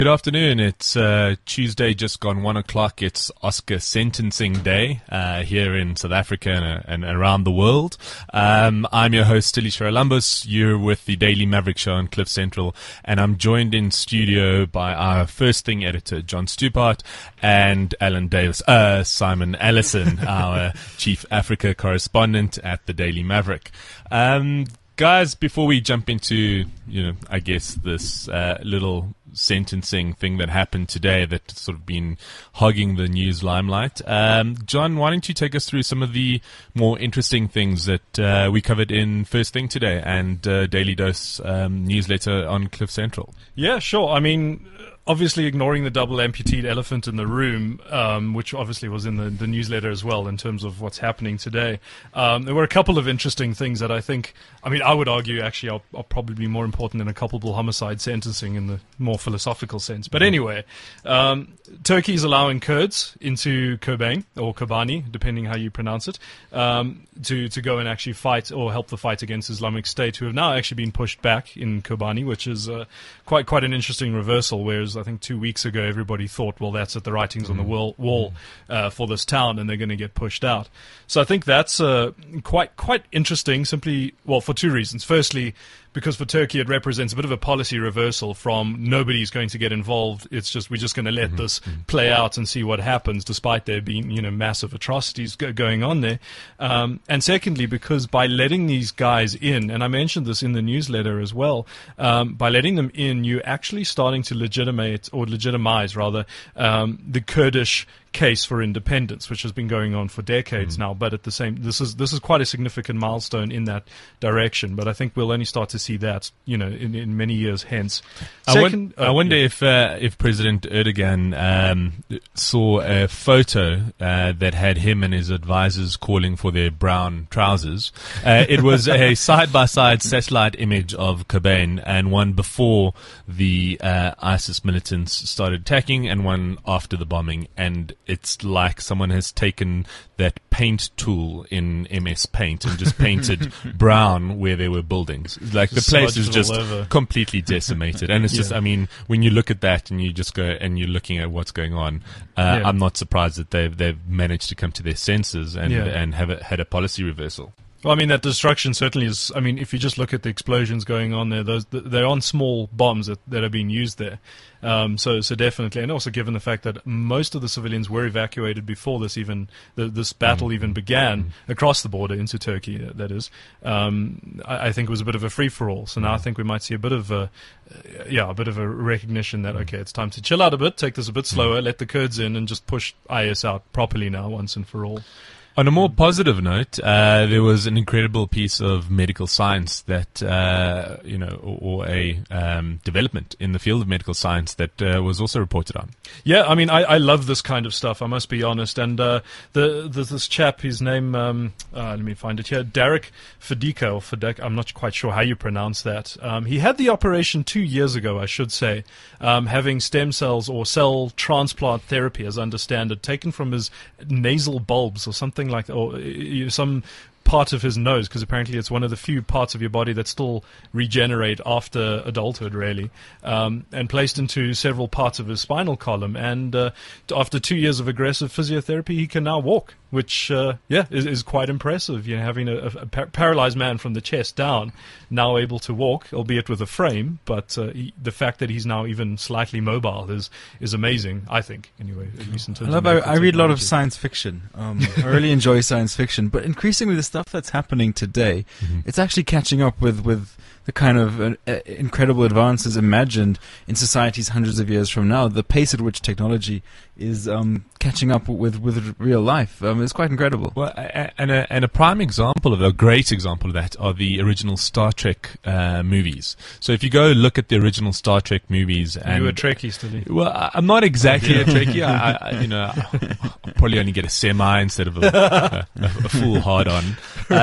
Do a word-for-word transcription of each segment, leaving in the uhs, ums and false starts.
Good afternoon. It's uh, Tuesday, just gone one o'clock. It's Oscar sentencing day uh, here in South Africa and, uh, and around the world. Um, I'm your host, Tilly Sharalambos. You're with the Daily Maverick Show on Cliff Central, and I'm joined in studio by our First Thing editor, John Stupart, and Alan Davis, uh, Simon Allison, our Chief Africa correspondent at the Daily Maverick. Um, guys, before we jump into, you know, I guess this uh, little sentencing thing that happened today that's sort of been hogging the news limelight. Um, John, why don't you take us through some of the more interesting things that uh, we covered in First Thing today and uh, Daily Dose um, newsletter on Cliff Central? Yeah, sure. I mean, obviously ignoring the double amputee elephant in the room, um, which obviously was in the, the newsletter as well in terms of what's happening today. Um, there were a couple of interesting things that I think, I mean, I would argue actually are, are probably be more important than a culpable homicide sentencing in the more philosophical sense. But anyway, um, Turkey is allowing Kurds into Kobane, or Kobani, depending how you pronounce it, um, to, to go and actually fight or help the fight against Islamic State, who have now actually been pushed back in Kobani, which is uh, quite quite an interesting reversal, whereas I think two weeks ago everybody thought, well, that's at the writings mm-hmm. on the wall, wall uh, for this town, and they're going to get pushed out. So I think that's uh, quite quite interesting, simply, well, for two reasons. Firstly, because for Turkey it represents a bit of a policy reversal from nobody's going to get involved. It's just we're just going to let mm-hmm. this play out and see what happens, despite there being, you know, massive atrocities go- going on there. Um, and secondly, because by letting these guys in, and I mentioned this in the newsletter as well, um, by letting them in, you're actually starting to legitimate or legitimize rather um, the Kurdish case for independence, which has been going on for decades mm. now. But at the same, this is this is quite a significant milestone in that direction. But I think we'll only start to see that, you know, in, in many years hence. Second, I, won- uh, I wonder yeah. if uh, if President Erdogan um, saw a photo uh, that had him and his advisors calling for their brown trousers. Uh, it was a side-by-side satellite image of Kobane, and one before the uh, ISIS militants started attacking, and one after the bombing. And it's like someone has taken that paint tool in M S Paint and just painted brown where there were buildings. Like the place is just completely decimated. And it's yeah. just, I mean, when you look at that and you just go and you're looking at what's going on, uh, yeah. I'm not surprised that they've they've managed to come to their senses and yeah. and have a, had a policy reversal. Well, I mean, that destruction certainly is, I mean, if you just look at the explosions going on there, those they're on small bombs that, that are being used there. Um, so, so definitely, and also given the fact that most of the civilians were evacuated before this even, the, this battle mm-hmm. even began mm-hmm. across the border into Turkey, that is, um, I, I think it was a bit of a free-for-all. So now mm-hmm. I think we might see a bit of a, uh, yeah, a bit of a recognition that, okay, it's time to chill out a bit, take this a bit slower, mm-hmm. let the Kurds in, and just push I S out properly now, once and for all. On a more positive note, uh, there was an incredible piece of medical science that, uh, you know, or, or a um, development in the field of medical science that uh, was also reported on. Yeah, I mean, I, I love this kind of stuff, I must be honest. And uh, the, the this chap, his name, um, uh, let me find it here, Derek Fedika, or Fedek, I'm not quite sure how you pronounce that. Um, he had the operation two years ago, I should say, um, having stem cells or cell transplant therapy, as I understand it, taken from his nasal bulbs or something like that, or you know, some part of his nose, because apparently it's one of the few parts of your body that still regenerate after adulthood, really, um, and placed into several parts of his spinal column. And uh, after two years of aggressive physiotherapy, he can now walk, which, uh, yeah, is, is quite impressive. You know, having a, a par- paralyzed man from the chest down, now able to walk, albeit with a frame, but uh, he, the fact that he's now even slightly mobile is is amazing, I think, anyway, at least in terms I love, of I, I read a lot of science fiction. Um, I really enjoy science fiction, but increasingly the stuff that's happening today, mm-hmm. it's actually catching up with, with the kind of uh, uh, incredible advances imagined in societies hundreds of years from now. The pace at which technology is um, catching up with, with real life um, is quite incredible. Well, and a, and a prime example of a great example of that are the original Star Trek uh, movies. So if you go look at the original Star Trek movies, and you were Trekkie, still. Well, I'm not exactly a Trekkie. I, I, you know, I'll probably only get a semi instead of a, a, a full hard-on.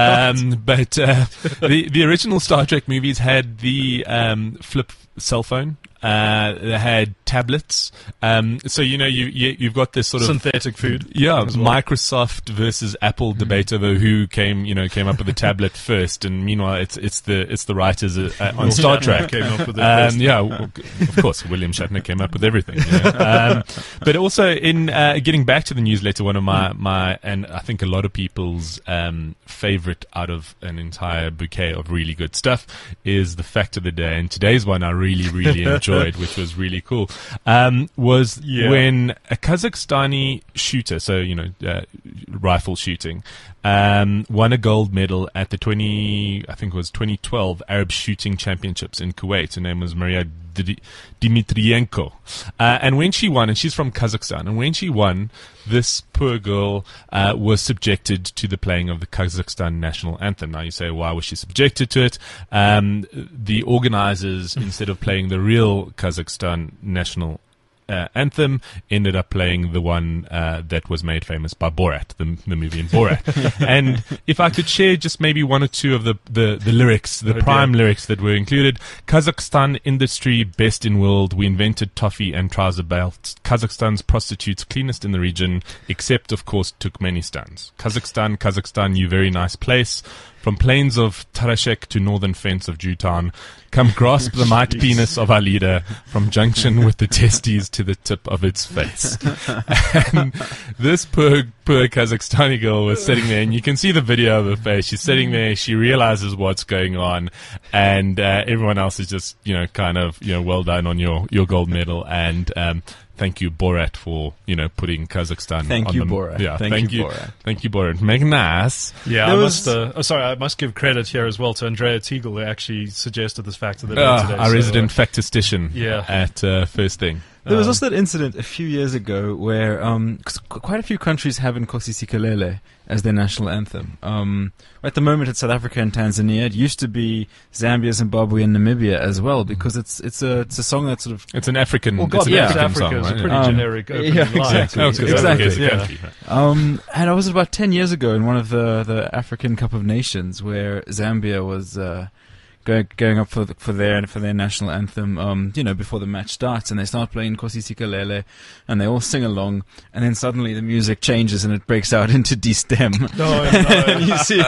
Um, but uh, the the original Star Trek movies had the um, flip cell phone Uh, they had tablets. Um, so you know you, you you've got this sort of synthetic food. Yeah, as well. Microsoft versus Apple debate over who came you know came up with the tablet first, and meanwhile it's it's the it's the writers uh, on Star Trek came up with it um, first. yeah, well, of course William Shatner came up with everything. You know? um, but also in uh, getting back to the newsletter, one of my my and I think a lot of people's um, favorite out of an entire bouquet of really good stuff is the fact of the day, and today's one I really really enjoyed, which was really cool. Um, was Yeah. when a Kazakhstani shooter, so you know, uh, rifle shooting, um, won a gold medal at the twenty, I think it was twenty twelve Arab Shooting Championships in Kuwait. Her name was Maria D- Dmitrienko, uh, and when she won, and she's from Kazakhstan, and when she won, this poor girl uh, was subjected to the playing of the Kazakhstan national anthem. Now you say, why was she subjected to it? Um, the organizers, instead of playing the real Kazakhstan national Uh, anthem, ended up playing the one uh, that was made famous by Borat, the, the movie in Borat. And if I could share just maybe one or two of the, the, the lyrics, the Oh, prime dear. lyrics that were included. Kazakhstan industry, best in world. We invented toffee and trouser belts. Kazakhstan's prostitutes, cleanest in the region, except, of course, Turkmenistan. Kazakhstan, Kazakhstan, you very nice place. From plains of Tarashek to northern fence of Jutan, come grasp the mighty penis of our leader, from junction with the testes to the tip of its face. And this poor, poor Kazakhstani girl was sitting there, and you can see the video of her face. She's sitting there, she realizes what's going on, and uh, everyone else is just, you know, kind of, you know, well done on your, your gold medal, and um, thank you, Borat, for, you know, putting Kazakhstan Thank on you, the, Borat. Yeah, Thank thank, you, you, Borat. Thank you, Borat. Magnus. Yeah, There I was- must. Uh, oh, sorry, I must give credit here as well to Andrea Teagle, who actually suggested this fact of the day Uh, today. our so, resident uh, factistician Yeah. at uh, First Thing. There was Um, also that incident a few years ago where um, 'cause qu- quite a few countries have Nkosi Sikelel as their national anthem. Um, at the moment, it's South Africa and Tanzania. It used to be Zambia, Zimbabwe, and Namibia as well, because it's it's a it's a song that sort of It's an African. Well, it's God an bless African Africa song, is right? a pretty Um, generic opening yeah, line. exactly. Oh, 'cause Exactly, Africa is a yeah. country, right? Um, and I was about ten years ago in one of the, the African Cup of Nations where Zambia was uh, going going up for the, for their for their national anthem. Um, you know, before the match starts, and they start playing Nkosi Sikelel, and they all sing along, and then suddenly the music changes and it breaks out into D-Stem, No, and no. you see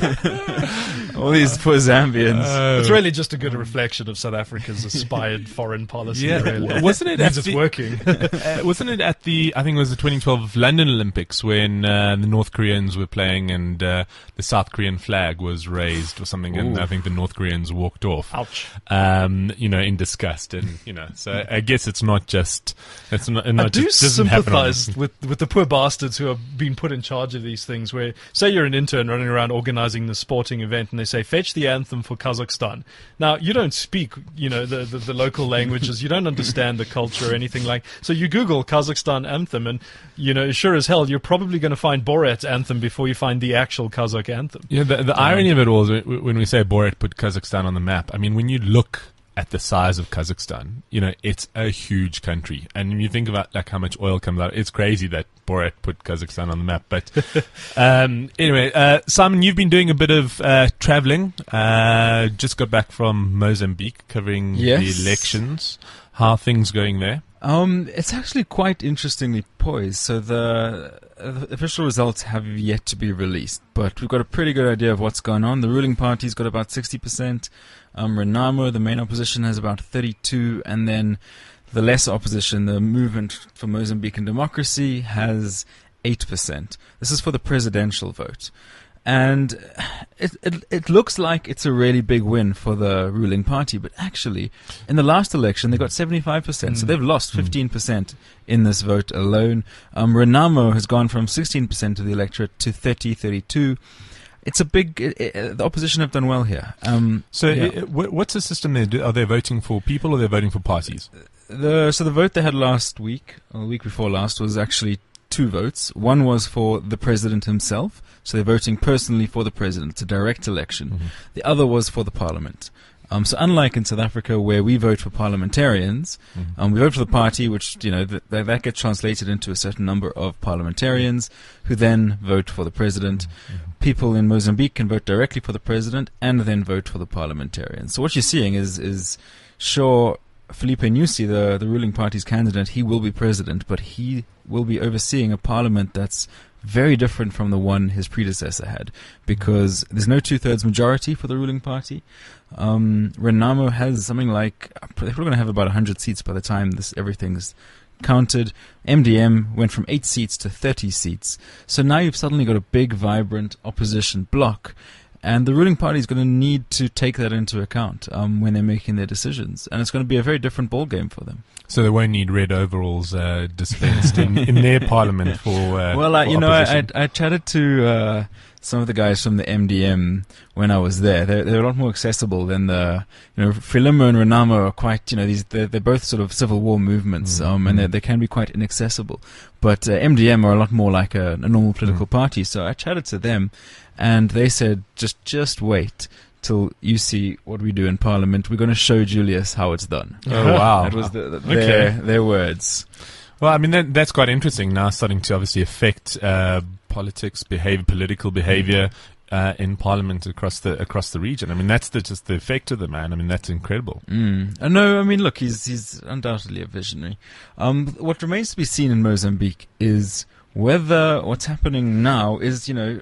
all these poor Zambians. Uh, It's really just a good reflection of South Africa's aspired foreign policy. Yeah, really. w- wasn't it Means at it's the- working. uh, wasn't it at the, I think it was the twenty twelve London Olympics when uh, the North Koreans were playing and uh, the South Korean flag was raised or something, and Ooh. I think the North Koreans walked off. Ouch. Um, you know, in disgust, and you know, so I guess it's not just it's not. not I do just, doesn't happen on- sympathise with, with the poor bastards who have been put in charge of these things. Where, say, you're an intern running around organising the sporting event, and they say, "Fetch the anthem for Kazakhstan." Now, you don't speak, you know, the, the, the local languages. You don't understand the culture or anything like. So you Google Kazakhstan anthem, and you know, sure as hell, you're probably going to find Borat's anthem before you find the actual Kazakh anthem. Yeah, the, the irony of it all is when when we say Borat put Kazakhstan on the map, I mean, when you look at the size of Kazakhstan, you know, it's a huge country. And when you think about like how much oil comes out, it's crazy that Borat put Kazakhstan on the map. But um, anyway, uh, Simon, you've been doing a bit of uh, traveling. Uh, just got back from Mozambique covering Yes. the elections. How are things going there? Um, it's actually quite interestingly poised. So the, uh, the official results have yet to be released, but we've got a pretty good idea of what's going on. The ruling party's got about sixty percent. Um, Renamo, the main opposition, has about thirty-two, and then the lesser opposition, the Movement for Mozambican Democracy, has eight percent. This is for the presidential vote. And it, it it looks like it's a really big win for the ruling party, but actually, in the last election, they got seventy-five percent, so they've lost fifteen percent in this vote alone. Um, Renamo has gone from sixteen percent of the electorate to thirty, thirty-two. It's a big. It, it, the opposition have done well here. Um, So, yeah. i- wh- what's the system there? Do- Are they voting for people or they're voting for parties? the so the vote they had last week, or the week before last, was actually two votes. One was for the president himself, so they're voting personally for the president. It's a direct election. Mhm. The other was for the parliament. Um, so unlike in South Africa, where we vote for parliamentarians, Mhm. um, we vote for the party, which you know th- th- that gets translated into a certain number of parliamentarians, who then vote for the president. People in Mozambique can vote directly for the president and then vote for the parliamentarians. So what you're seeing is is sure Filipe Nyusi, the, the ruling party's candidate, he will be president, but he will be overseeing a parliament that's very different from the one his predecessor had, because there's no two-thirds majority for the ruling party. Um, Renamo has something like, they're probably going to have about one hundred seats by the time this everything's counted. M D M went from eight seats to thirty seats. So now you've suddenly got a big, vibrant opposition bloc. And the ruling party is going to need to take that into account um, when they're making their decisions. And it's going to be a very different ballgame for them. So they won't need red overalls uh, dispensed in, in their parliament for uh, Well, uh, for you know, I, I, opposition. I chatted to uh, some of the guys from the M D M when I was there. They're, they're a lot more accessible than the, you know, Frelimo and Renamo are quite, you know, these they're, they're both sort of civil war movements, Mm. um, and they they can be quite inaccessible. But uh, M D M are a lot more like a, a normal political Mm. party. So I chatted to them, and they said, just just wait till you see what we do in Parliament. We're going to show Julius how it's done. Oh, wow. That was the, the, Okay. their their words. Well, I mean, that, that's quite interesting now, starting to obviously affect uh, politics, behavior, political behavior uh, in Parliament across the across the region. I mean, that's the, just the effect of the man. I mean, that's incredible. Mm. Uh, no, I mean, look, he's he's undoubtedly a visionary. Um, what remains to be seen in Mozambique is whether what's happening now is, you know,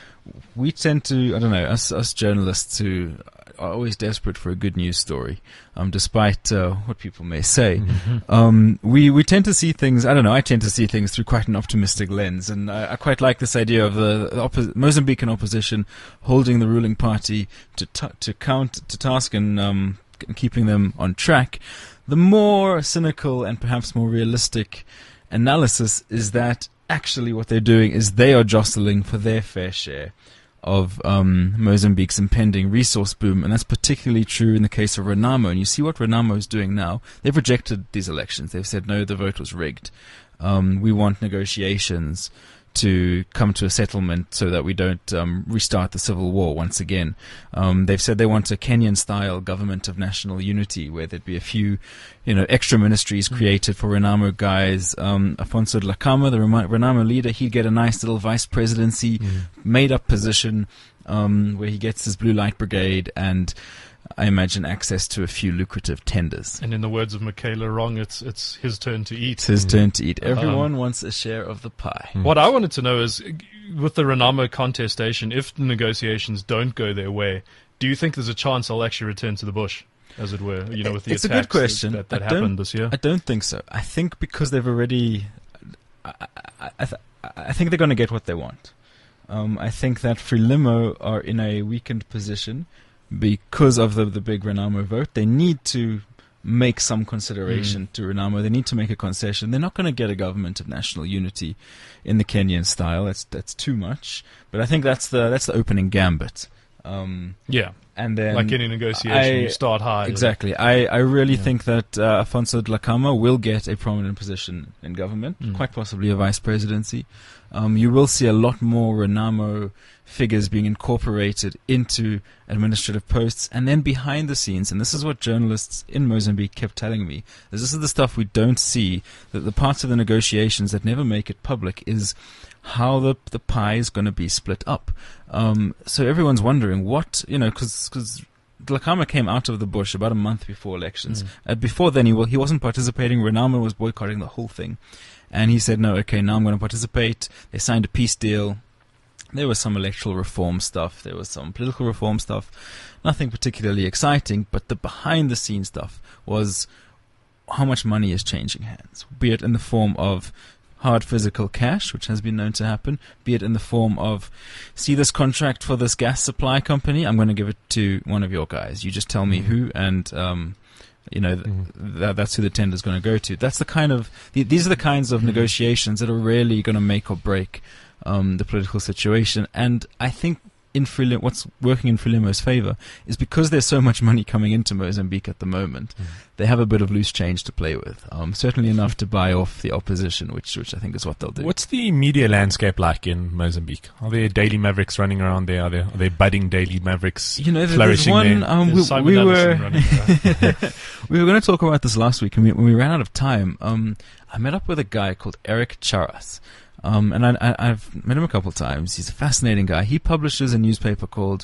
we tend to, I don't know, us us journalists who are always desperate for a good news story, um, despite uh, what people may say. Mm-hmm. Um, we, we tend to see things, I don't know, I tend to see things through quite an optimistic lens, and I, I quite like this idea of the, the oppo- Mozambican opposition holding the ruling party to t- to count, to task and um, k- keeping them on track. The more cynical and perhaps more realistic analysis is that actually what they're doing is they are jostling for their fair share of um, Mozambique's impending resource boom, and that's particularly true in the case of Renamo. And you see what Renamo is doing now. They've rejected these elections. They've said, no, the vote was rigged. Um, we want negotiations to come to a settlement so that we don't um, restart the civil war once again. Um, they've said they want a Kenyan-style government of national unity where there'd be a few, you know, extra ministries created for Renamo guys. Um, Afonso Dhlakama, the Rema- Renamo leader, he'd get a nice little vice presidency, Mm. made-up position um, where he gets his blue light brigade and, I imagine, access to a few lucrative tenders. And in the words of Michaela Wrong, it's it's his turn to eat. It's his Mm. turn to eat. Um, Everyone wants a share of the pie. Mm. What I wanted to know is, with the Renamo contestation, if the negotiations don't go their way, do you think there's a chance I'll actually return to the bush, as it were? You know, with the It's a attacks good question. that, that I don't- happened this year. I don't think so. I think because they've already, I, I, I, th- I think they're going to get what they want. Um, I think that Frelimo are in a weakened position because of the the big Renamo vote. They need to make some consideration to Renamo. They need to make a concession. They're not going to get a government of national unity in the Kenyan style. That's that's too much. But I think that's the that's the opening gambit. Um, Yeah, and then like any negotiation, I- you start high. Exactly. I, I really Yeah. think that uh, Afonso Dhlakama will get a prominent position in government, Mm. quite possibly a vice presidency. Um, you will see a lot more Renamo figures being incorporated into administrative posts, and then behind the scenes, and this is what journalists in Mozambique kept telling me, is this is the stuff we don't see, that the parts of the negotiations that never make it public is how the the pie is going to be split up. Um, so everyone's wondering what, you know, because Dhlakama came out of the bush about a month before elections. Mm. Uh, before then, he, wa- he wasn't participating. Renamo was boycotting the whole thing. And he said, no, okay, now I'm going to participate. They signed a peace deal. There was some electoral reform stuff. There was some political reform stuff. Nothing particularly exciting, but the behind-the-scenes stuff was how much money is changing hands, be it in the form of hard physical cash, which has been known to happen, be it in the form of, see this contract for this gas supply company, I'm going to give it to one of your guys. You just tell me Mhm. who, and um, you know th- Mhm. that, that's who the tender's going to go to. That's the kind of th- these are the kinds of Mhm. negotiations that are really going to make or break um, the political situation. And I think in Frelimo, what's working in Frelimo's favor is because there's so much money coming into Mozambique at the moment. Mm. They have a bit of loose change to play with. Um, certainly enough to buy off the opposition, which which I think is what they'll do. What's the media landscape like in Mozambique? Are there daily mavericks running around there? Are there, are there budding daily mavericks You know, there- there's flourishing one. there? Um, we, There's Simon we Anderson were running around. we were going to talk about this last week, and we, when we ran out of time, um, I met up with a guy called Eric Charas. Um, and I, I, I've met him a couple of times. He's a fascinating guy. He publishes a newspaper called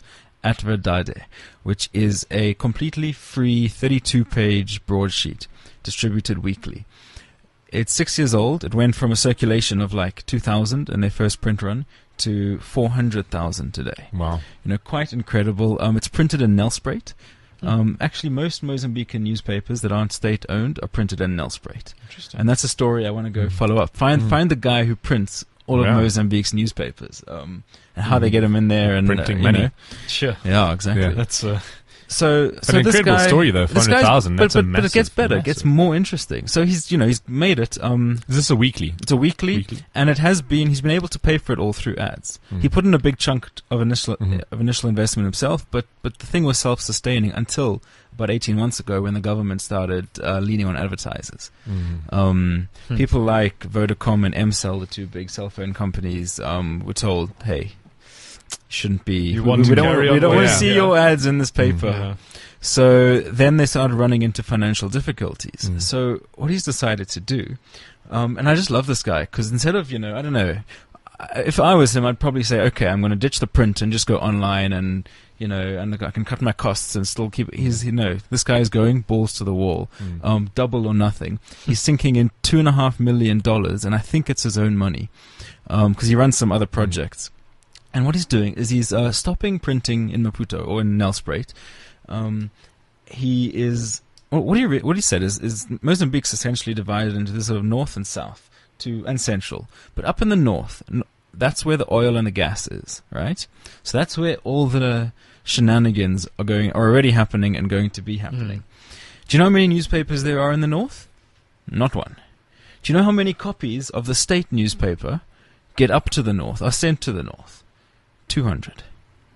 Atverdade, which is a completely free thirty-two page broadsheet distributed weekly. It's six years old. It went from a circulation of like two thousand in their first print run to four hundred thousand today. Wow. You know, quite incredible. Um, it's printed in Nelspruit. Um, actually, most Mozambican newspapers that aren't state-owned are printed in Nelspruit. Interesting. And that's a story I want to go follow up. Find Mm. find the guy who prints all of Yeah. Mozambique's newspapers, um, and how they get them in there and Printing uh, you money. know. Sure. Yeah, exactly. Yeah. That's uh, So, so an this incredible guy, story, though, this four hundred guy's- thousand, But, that's a but, but it gets massive- better. It gets massive. more interesting. So he's, you know, he's made it. Um, Is this a weekly? it's a weekly, Weekly. and it has been. He's been able to pay for it all through ads. Mm. He put in a big chunk of initial Mhm. of initial investment himself, but but the thing was self-sustaining until about eighteen months ago when the government started uh, leaning on advertisers. Mm. Um, Hmm. People like Vodacom and M Cell, the two big cell phone companies, um, were told, "Hey, you shouldn't be. You we, want we to don't, carry we on don't with want to it." see Yeah. your ads in this paper." yeah. So then they started running into financial difficulties. Mm. So what he's decided to do, um, and I just love this guy because instead of, you know, I don't know, I- if I was him, I'd probably say, okay, I'm going to ditch the print and just go online and, you know, and I can cut my costs and still keep. He's, you know, this guy is going balls to the wall, Mm. um, double or nothing. He's sinking in two and a half million dollars, and I think it's his own money because he runs some other projects. And what he's doing is he's uh, stopping printing in Maputo or in Nelspruit. Um, he is well, what he re- what he said is is Mozambique's essentially divided into this sort of north and south to and central. But up in the north, n- that's where the oil and the gas is, right? So that's where all the shenanigans are going are already happening and going to be happening. Do you know how many newspapers there are in the north? Not one. Do you know how many copies of the state newspaper get up to the north, are sent to the north? two hundred.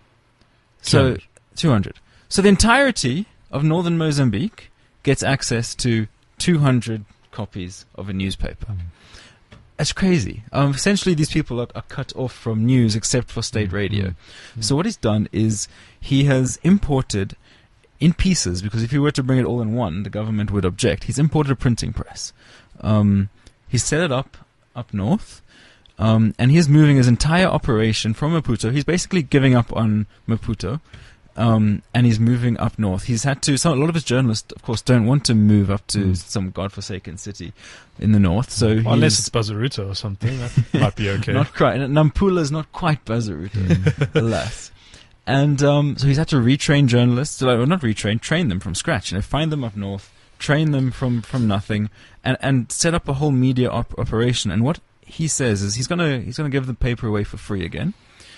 So, two hundred. So the entirety of northern Mozambique gets access to two hundred copies of a newspaper. Mm. That's crazy. Um, essentially, these people are, are cut off from news except for state Mm, radio. mm, So what he's done is he has imported in pieces, because if he were to bring it all in one, the government would object. He's imported a printing press. Um, he set it up up north, um, and he's moving his entire operation from Maputo. He's basically giving up on Maputo, um, and he's moving up north. He's had to. So a lot of his journalists, of course, don't want to move up to Mm. some godforsaken city in the north. So Well, unless he's it's Bazaruta or something, that might be okay. not quite. Nampula is not quite Bazaruta, alas. And um, so he's had to retrain journalists, like, well, not retrain, train them from scratch. You know, find them up north, train them from, from nothing, and, and set up a whole media op- operation. And what he says is he's gonna he's gonna give the paper away for free again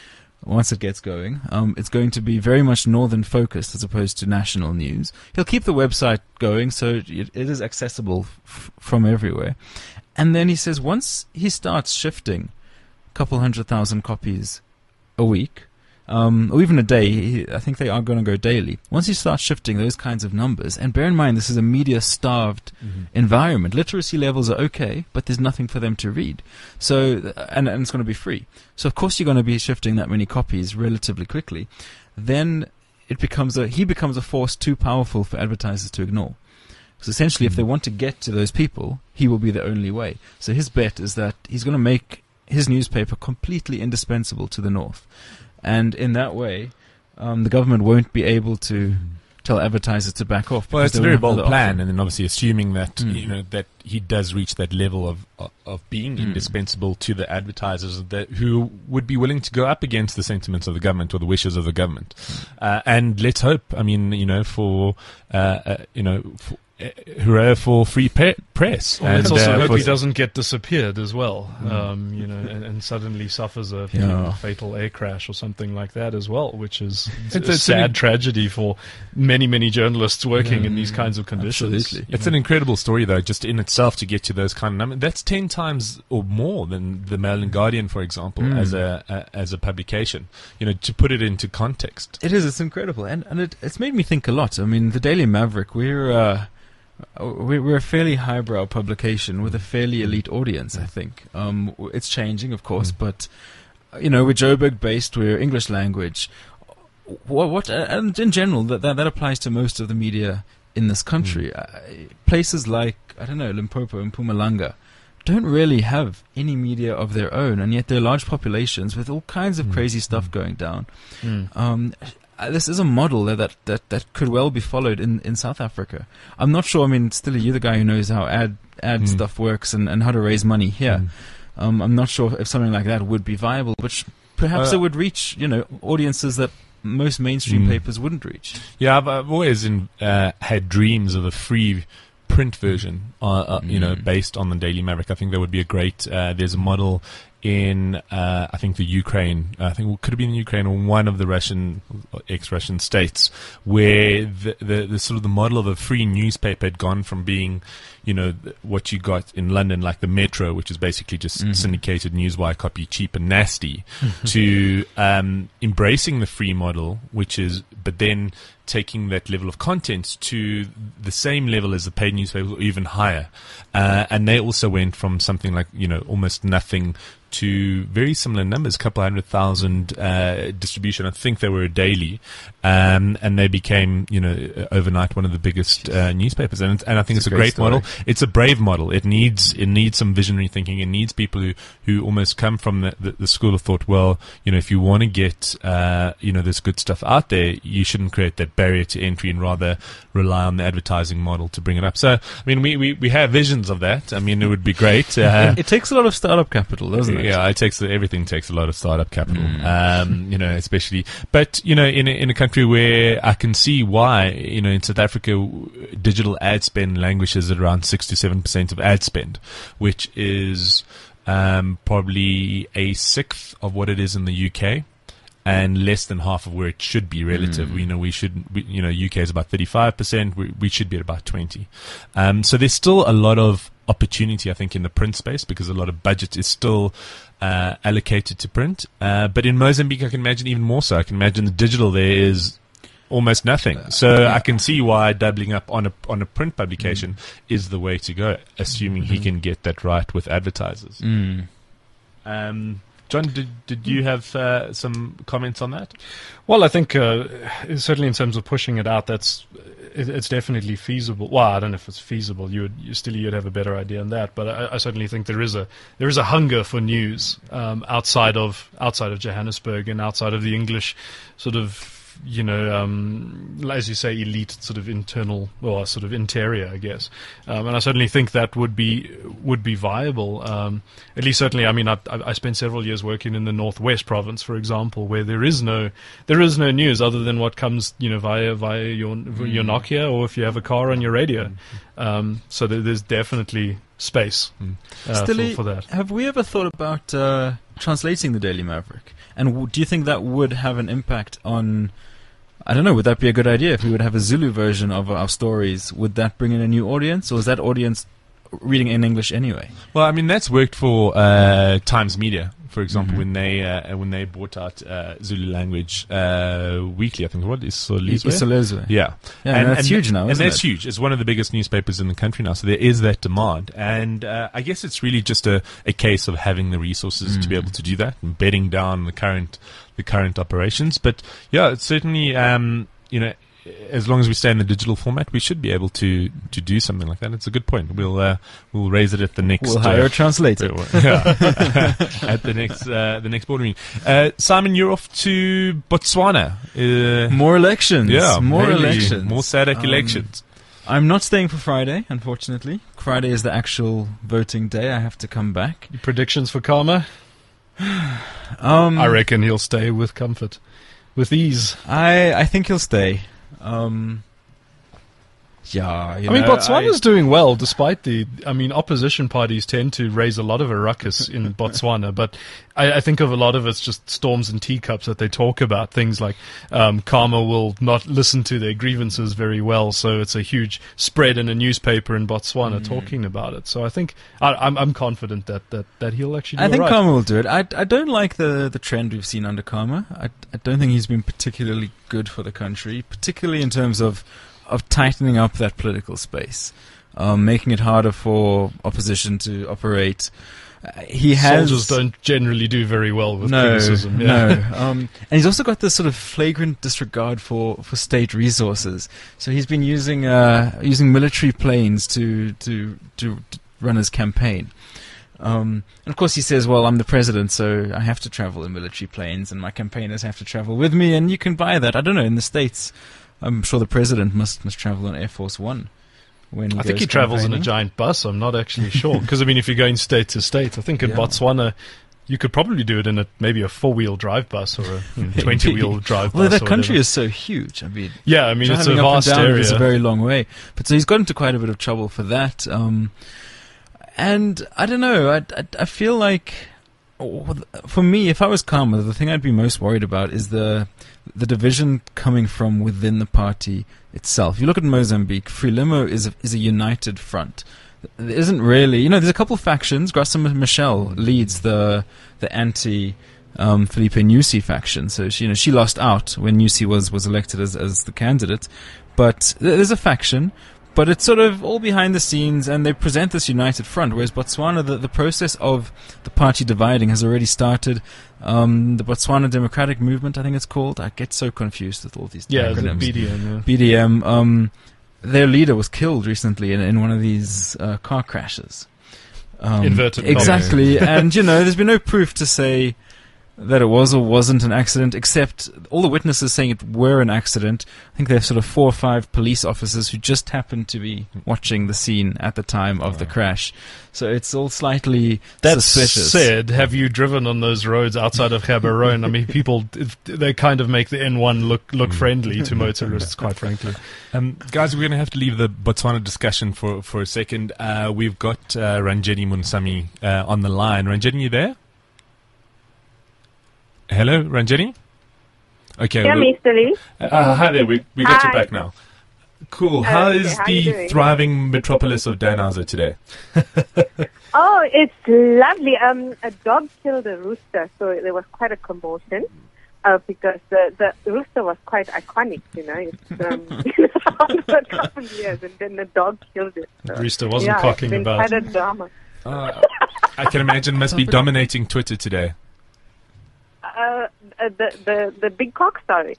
once it gets going. Um, it's going to be very much northern focused as opposed to national news. He'll keep the website going, so it, it is accessible f- from everywhere. And then he says once he starts shifting a couple hundred thousand copies a week, um, or even a day, he, I think they are going to go daily. Once you start shifting those kinds of numbers, and bear in mind this is a media-starved Mhm. environment. Literacy levels are okay, but there's nothing for them to read. So, and, and it's going to be free. So of course you're going to be shifting that many copies relatively quickly. Then it becomes a he becomes a force too powerful for advertisers to ignore. Because essentially, if they want to get to those people, he will be the only way. So his bet is that he's going to make his newspaper completely indispensable to the north. And in that way, um, the government won't be able to tell advertisers to back off. Well, because it's a they very won't have bold the plan, option. and then obviously assuming that Mm. you know that he does reach that level of of, of being Mm. indispensable to the advertisers that who would be willing to go up against the sentiments of the government or the wishes of the government. Uh, and let's hope. I mean, you know, for uh, uh, you know. For, uh, hurrah for free pe- press! Well, let's And, also uh, hope for- he doesn't get disappeared as well, Mm. um, you know, and, and suddenly suffers a Yeah. you know, fatal air crash or something like that as well, which is It's- a it's sad an- tragedy for many, many journalists working Yeah. in these kinds of conditions. Absolutely. It's an incredible story, though, just in itself to get to those kind of numbers. That's ten times or more than the Mail and Guardian, for example, Mm. as a, a as a publication. You know, to put it into context. It is. It's incredible, and and it, it's made me think a lot. I mean, the Daily Maverick, we're uh, we're we're a fairly highbrow publication with a fairly elite audience. I think um, w- it's changing, of course, Mm. but uh, you know, we're Joburg based, we're English language. What, what uh, and in general, that, that that applies to most of the media in this country. Uh, places like I don't know Limpopo and Mpumalanga don't really have any media of their own, and yet they're large populations with all kinds of Mm. crazy stuff Mm. going down. Mm. Um, uh, this is a model that, that, that, that could well be followed in, in South Africa. I'm not sure. I mean, still, you're the guy who knows how ad ad Mm. stuff works and, and how to raise money here. Mm. Um, I'm not sure if something like that would be viable, which perhaps Uh, it would reach, you know, audiences that most mainstream Mm. papers wouldn't reach. Yeah, I've, I've always in, uh, had dreams of a free print version, uh, uh, you know, Mm. based on the Daily Maverick. I think that would be a great. Uh, there's a model in, uh, I think the Ukraine. I think it could have been Ukraine or one of the Russian, ex-Russian states, where the, the the sort of the model of a free newspaper had gone from being, you know, th- what you got in London, like the Metro, which is basically just Mhm. syndicated newswire copy, cheap and nasty, to um, embracing the free model, which is, but then taking that level of content to the same level as the paid newspaper or even higher. Uh, and they also went from something like, you know, almost nothing to very similar numbers, a couple hundred thousand uh, distribution. I think they were a daily, um, and they became, you know, overnight one of the biggest uh, newspapers. And and I think It's it's, a a great great model. story. It's a brave model. It needs it needs some visionary thinking. It needs people who, who almost come from the, the, the school of thought. Well, you know, if you want to get uh, you know this good stuff out there, you shouldn't create that barrier to entry and rather rely on the advertising model to bring it up. So, I mean, we, we, we have visions of that. I mean, it would be great. Uh, It takes a lot of startup capital, doesn't it? yeah, it takes everything takes a lot of startup capital. Mm. Um, you know, especially, but you know, in a, in a country where I can see why, you know, in South Africa, w- digital ad spend languishes at around six to seven percent of ad spend, which is um, probably a sixth of what it is in the U K. And less than half of where it should be relative. Mm. You know, we should, we, you know, U K is about thirty-five percent. We, we should be at about twenty. Um, so there's still a lot of opportunity, I think, in the print space because a lot of budget is still uh, allocated to print. Uh, but in Mozambique, I can imagine even more so. I can imagine the digital there is almost nothing. So I can see why doubling up on a on a print publication mm. is the way to go, assuming mm-hmm. he can get that right with advertisers. Mm. Um, John, did did you have uh, some comments on that? Well, I think uh, certainly in terms of pushing it out, that's it, it's definitely feasible. Well, I don't know if it's feasible. You would you still you'd have a better idea on that, but I, I certainly think there is a there is a hunger for news um, outside of outside of Johannesburg and outside of the English sort of. You know, um, as you say, elite sort of internal or sort of interior, I guess. Um, and I certainly think that would be would be viable. Um, at least, certainly, I mean, I, I spent several years working in the Northwest Province, for example, where there is no there is no news other than what comes, you know, via via your mm. your Nokia or if you have a car on your radio. Mm. Um, so there, there's definitely space mm. uh, Stilly, for, for that. Have we ever thought about uh, translating the Daily Maverick? And w- do you think that would have an impact on? I don't know, would that be a good idea if we would have a Zulu version of our stories? Would that bring in a new audience, or is that audience reading in English anyway? Well, I mean, that's worked for uh, Times Media, for example, Mm-hmm. when they uh, when they brought out uh, Zulu language uh, weekly. I think what is Solizwe? Isolezwe. Yeah, Yeah, and, that's huge now, and isn't that's it? huge. It's one of the biggest newspapers in the country now, so there is that demand. And uh, I guess it's really just a, a case of having the resources Mm. to be able to do that and bedding down the current the current operations. But yeah, it's certainly. Um, You know, as long as we stay in the digital format, we should be able to, to do something like that. It's a good point. We'll uh, we'll raise it at the next. We'll hire uh, a translator. Yeah, at the next uh, the next board meeting. Uh, Simon, you're off to Botswana. Uh, More elections. yeah, more maybe elections. More S A D C Um, elections. I'm not staying for Friday, unfortunately. Friday is the actual voting day. I have to come back. Predictions for Karma? Um, I reckon he'll stay with comfort, with ease. I I think he'll stay. Um, yeah, you I mean, know, Botswana's I- doing well despite the. I mean, opposition parties tend to raise a lot of a ruckus in Botswana, but I, I think of a lot of it's just storms and teacups that they talk about. Things like um, Karma will not listen to their grievances very well, so it's a huge spread in a newspaper in Botswana Mm. talking about it. So I think I, I'm I'm confident that, that, that he'll actually. Do I think all right. Karma will do it. I, I don't like the, the trend we've seen under Karma. I, I don't think he's been particularly good for the country, particularly in terms of, of tightening up that political space, um, making it harder for opposition to operate. Uh, he has Soldiers don't generally do very well with no, criticism. Yeah. No, um, and he's also got this sort of flagrant disregard for, for state resources. So he's been using uh, using military planes to to to, to run his campaign. Um, and of course he says, well, I'm the president, so I have to travel in military planes, and my campaigners have to travel with me, and you can buy that. I don't know, in the States, I'm sure the president must must travel on Air Force One. When he I think he travels in a giant bus. I'm not actually sure. Because, I mean, if you're going state to state, I think in Yeah. Botswana, you could probably do it in a maybe a four-wheel drive bus or a you know, twenty-wheel drive Well, bus. that or country whatever. is so huge. I mean, Yeah, I mean, it's a driving up and vast down area. is a very long way. But so he's got into quite a bit of trouble for that. Um, and I don't know. I, I, I feel like, oh, for me, if I was Khama, the thing I'd be most worried about is the the division coming from within the party itself. If you look at Mozambique, Frelimo is a, is a united front. There isn't really, you know, there's a couple of factions. Graça Machel leads the the anti um, Felipe Nyusi faction. So she, you know, she lost out when Nyusi was was elected as as the candidate. But there's a faction, but it's sort of all behind the scenes, and they present this united front. Whereas Botswana, the, the process of the party dividing has already started. Um, the Botswana Democratic Movement, I think it's called. I get so confused with all these Yeah, the acronyms. B D M. Yeah. B D M. Um, their leader was killed recently in, in one of these uh, car crashes. Um, Inverted commas. Exactly, and you know, there's been no proof to say that it was or wasn't an accident, except all the witnesses saying it were an accident. I think there's sort of four or five police officers who just happened to be watching the scene at the time of the crash. So it's all slightly That suspicious. said, have you driven on those roads outside of Gaborone? I mean, people, they kind of make the N one look look friendly to motorists, quite frankly. Um, guys, we're going to have to leave the Botswana discussion for, for a second. Uh, we've got uh, Ranjeni Munsami uh, on the line. Ranjeni, you there? Hello, Ranjeni? Okay. Yeah, well- Mister Lee. Uh, hi there, we, we got you Hi. back now. Cool. How Okay, is how you the doing? thriving metropolis of Danhauser today? Oh, it's lovely. Um, a dog killed a rooster, so there was quite a commotion. Uh, because the, the rooster was quite iconic, you know. It's um, been around for a couple of years, and then the dog killed it. So, Rooster wasn't yeah, cocking it's been about. quite a drama. Uh, I can imagine must be dominating Twitter today. Uh, the the the big cock story.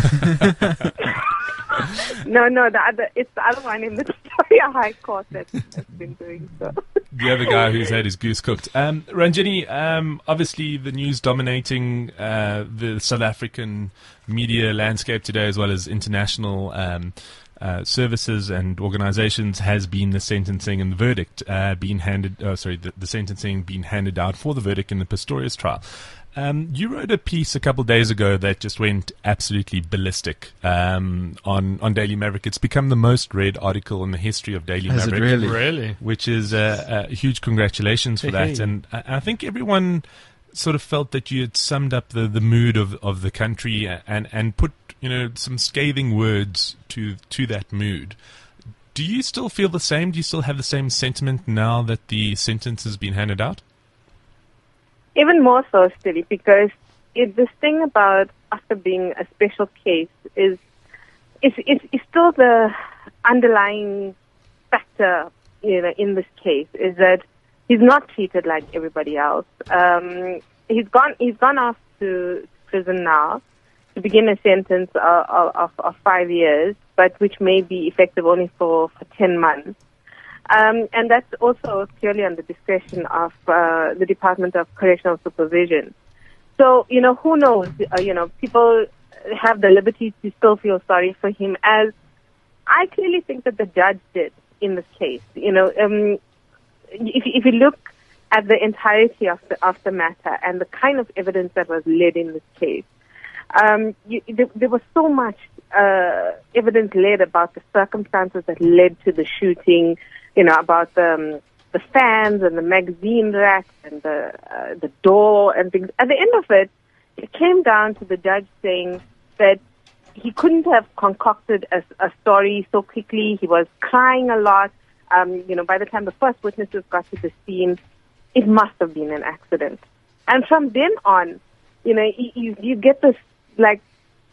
no, no, the other it's the other one in the Victoria High Court that has been doing so. The other guy who's had his goose cooked. Um, Ranjini, um, obviously the news dominating uh, the South African media landscape today, as well as international um, uh, services and organizations, has been the sentencing and the verdict uh, being handed. Uh, sorry, the, the sentencing being handed out for the verdict in the Pistorius trial. Um, you wrote a piece a couple of days ago that just went absolutely ballistic um, on on Daily Maverick. It's become the most read article in the history of Daily Has it Maverick. really? Really? Which is uh, a huge congratulations for Hey, that. hey. And I, I think everyone sort of felt that you had summed up the, the mood of, of the country and, and put, you know, some scathing words to to that mood. Do you still feel the same? Do you still have the same sentiment now that the sentence has been handed out? Even more so, Stevie, because it, this thing about after being a special case is is is, is still the underlying factor, you know, in this case is that he's not treated like everybody else. Um, he's gone he's gone off to prison now to begin a sentence of, of, of five years, but which may be effective only for, for ten months. Um, and that's also purely on the discretion of uh, the Department of Correctional Supervision. So, you know, who knows? Uh, you know, people have the liberty to still feel sorry for him, as I clearly think that the judge did in this case. You know, um, if, if you look at the entirety of the, of the matter and the kind of evidence that was led in this case, um, you, there, there was so much uh, evidence led about the circumstances that led to the shooting, you know, about the, um, the fans and the magazine rack and the uh, the door and things. At the end of it, it came down to the judge saying that he couldn't have concocted a, a story so quickly. He was crying a lot. Um, you know, by the time the first witnesses got to the scene, it must have been an accident. And from then on, you know, you, you, you get this, like,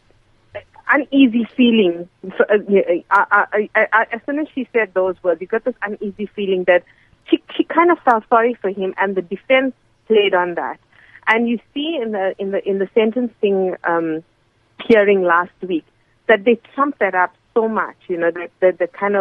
uneasy feeling. I, I, I, I, as soon as she said those words, you got this uneasy feeling that she, she kind of felt sorry for him, and the defense played on that. And you see in the in the in the sentencing um, hearing last week that they trumped that up so much. You know, that the, the kind of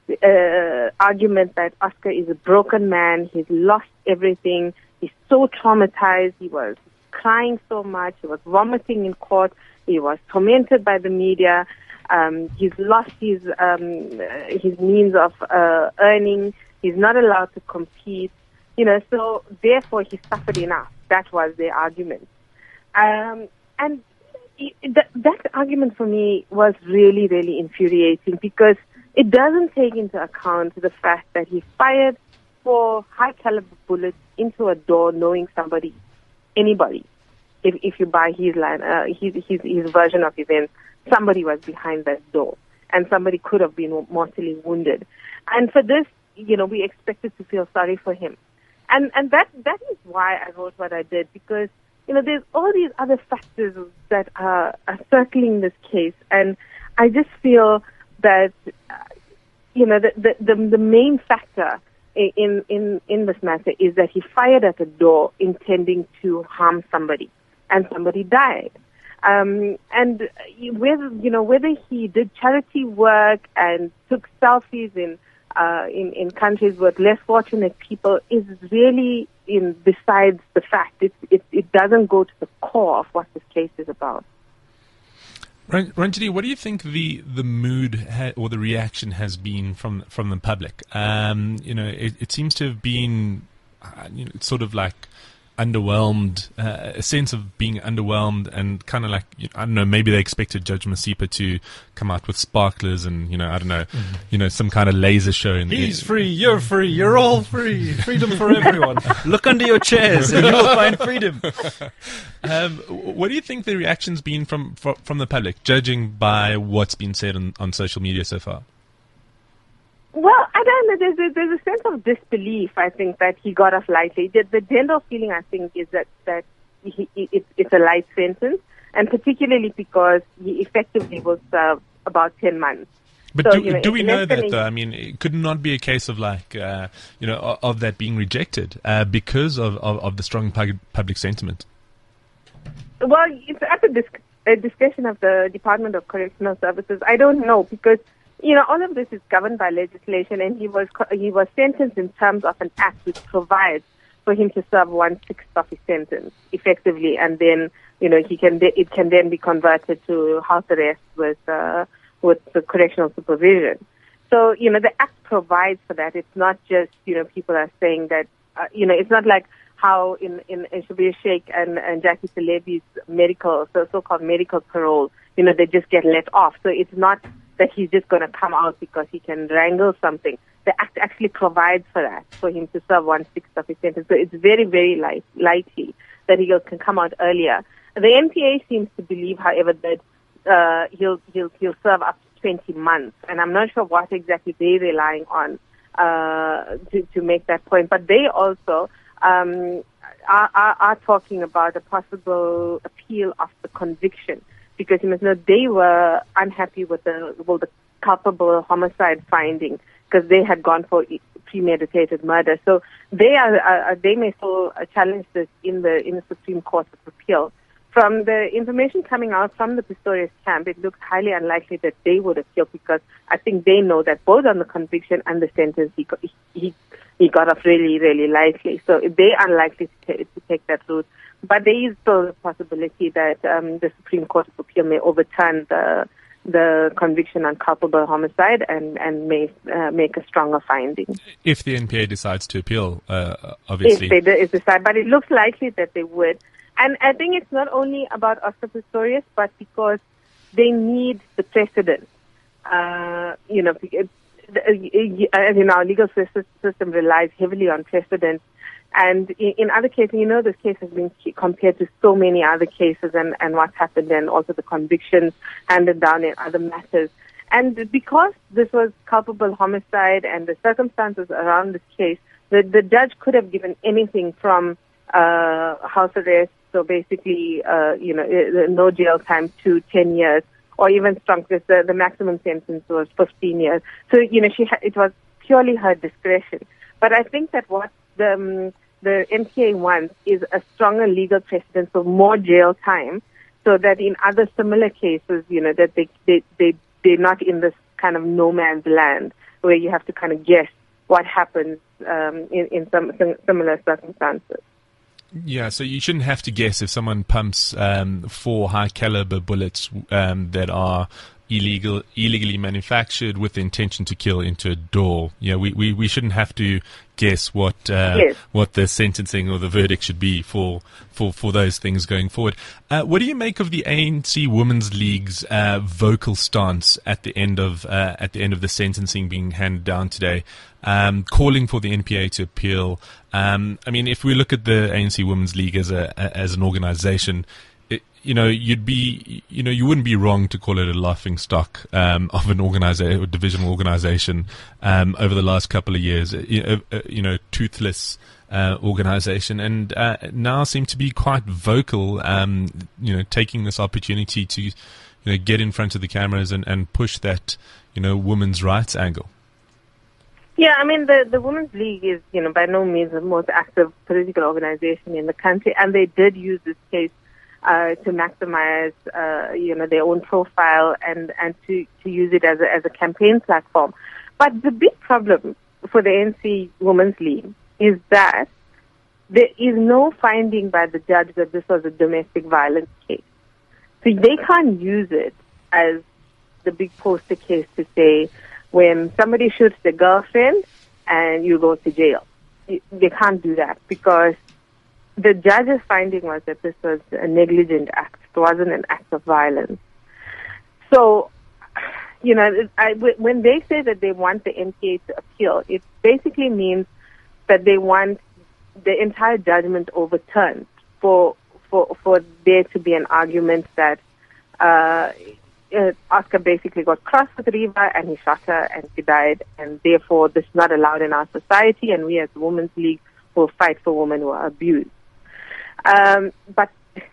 uh, argument that Oscar is a broken man. He's lost everything. He's so traumatized. He was crying so much. He was vomiting in court. He was tormented by the media. Um, he's lost his um, his means of uh, earning. He's not allowed to compete. You know, so therefore he suffered enough. That was their argument. Um, and it, that, that argument for me was really, really infuriating because it doesn't take into account the fact that he fired four high-caliber bullets into a door knowing somebody, anybody, if, if you buy his line, uh, his, his, his version of events, somebody was behind that door and somebody could have been mortally wounded. And for this, you know, we expected to feel sorry for him. And and that that is why I wrote what I did, because, you know, there's all these other factors that are, are circling this case. And I just feel that, uh, you know, the, the, the, the main factor in, in, in this matter is that he fired at the door intending to harm somebody, and somebody died. Um, and whether, you know, whether he did charity work and took selfies in Uh, in, in countries with less fortunate people is really in besides the fact. It, it, it doesn't go to the core of what this case is about. Ranjini, what do you think the the mood ha- or the reaction has been from from the public? Um, you know, it, it seems to have been uh, you know, sort of like underwhelmed, uh, a sense of being underwhelmed, and kind of like, you know, I don't know, maybe they expected Judge Masipa to come out with sparklers and, you know, I don't know, mm-hmm. you know, some kind of laser show. In He's the, free, you're free, you're all free, freedom for everyone. Look under your chairs and you'll find freedom. Um, what do you think the reaction's been from from, from the public, judging by what's been said on, on social media so far? Well, I don't know. There's a, there's a sense of disbelief, I think, that he got off lightly. The, the general feeling, I think, is that, that he, he, it, it's a light sentence, and particularly because he effectively will serve about ten months. But so, do, you know, do we know that, a, though? I mean, it could not be a case of, like, uh, you know, of, of that being rejected uh, because of, of, of the strong pub- public sentiment? Well, it's at the disc- uh, discretion of the Department of Correctional Services. I don't know, because, you know, all of this is governed by legislation, and he was he was sentenced in terms of an act which provides for him to serve one sixth of his sentence effectively, and then, you know, he can de- it can then be converted to house arrest with uh, with the correctional supervision. So, you know, the act provides for that. It's not just, you know, people are saying that, uh, you know, it's not like how in in, in Shabir Sheikh and, and Jackie Salebi's medical, so so-called medical parole, you know, they just get let off. So it's not that he's just going to come out because he can wrangle something. The act actually provides for that, for him to serve one-sixth of his sentence. So it's very, very light, likely that he can come out earlier. The N P A seems to believe, however, that uh, he'll, he'll, he'll serve up to twenty months. And I'm not sure what exactly they're relying on uh, to, to make that point. But they also um, are, are, are talking about a possible appeal of the conviction, because, you must know, they were unhappy with the, well, the culpable homicide finding, because they had gone for premeditated murder. So they are, uh, they may still challenge this in the in the Supreme Court of Appeal. From the information coming out from the Pistorius camp, it looks highly unlikely that they would appeal, because I think they know that both on the conviction and the sentence he got, he, he got off really, really lightly. So they're unlikely to, t- to take that route. But there is still a possibility that um, the Supreme Court of Appeal may overturn the the conviction on culpable homicide and, and may uh, make a stronger finding. If the N P A decides to appeal, uh, obviously. If they de- if decide, but it looks likely that they would. And I think it's not only about Oscar Pistorius, but because they need the precedent. Uh, you know, it, as you know, our legal system relies heavily on precedent. And in other cases, you know, this case has been compared to so many other cases, and, and what's happened, and also the convictions handed down in other matters. And because this was culpable homicide and the circumstances around this case, the, the judge could have given anything from uh, house arrest, so basically, uh, you know, no jail time, to ten years, or even strong, because the, the maximum sentence was fifteen years. So, you know, she ha- it was purely her discretion. But I think that what the um, the N P A wants is a stronger legal precedent for more jail time, so that in other similar cases, you know, that they they they they're not in this kind of no man's land, where you have to kind of guess what happens um, in, in some, some similar circumstances. Yeah, so you shouldn't have to guess if someone pumps um, four high caliber bullets um, that are illegal, illegally manufactured with the intention to kill into a door. Yeah, we, we, we shouldn't have to guess what uh, yes. what the sentencing or the verdict should be for for, for those things going forward. Uh, what do you make of the A N C Women's League's uh, vocal stance at the end of uh, at the end of the sentencing being handed down today, um, calling for the N P A to appeal? Um, I mean, if we look at the A N C Women's League as a as an organization, it, you know, you'd be, you know, you wouldn't be wrong to call it a laughing stock um, of an organization, a divisional organization um, over the last couple of years. You know, uh, you know toothless uh, organization, and uh, now seem to be quite vocal. Um, you know, taking this opportunity to, you know, get in front of the cameras and, and push that, you know, women's rights angle. Yeah, I mean, the, the Women's League is, you know, by no means the most active political organization in the country, and they did use this case uh, to maximize, uh, you know, their own profile and, and to, to use it as a, as a campaign platform. But the big problem for the A N C Women's League is that there is no finding by the judge that this was a domestic violence case. So they can't use it as the big poster case to say, when somebody shoots their girlfriend and you go to jail. They can't do that because the judge's finding was that this was a negligent act. It wasn't an act of violence. So, you know, I, when they say that they want the N P A to appeal, it basically means that they want the entire judgment overturned for for for there to be an argument that uh, uh, Oscar basically got crossed with Riva and he shot her and she died, and therefore this is not allowed in our society, and we as the Women's League will fight for women who are abused. Um, but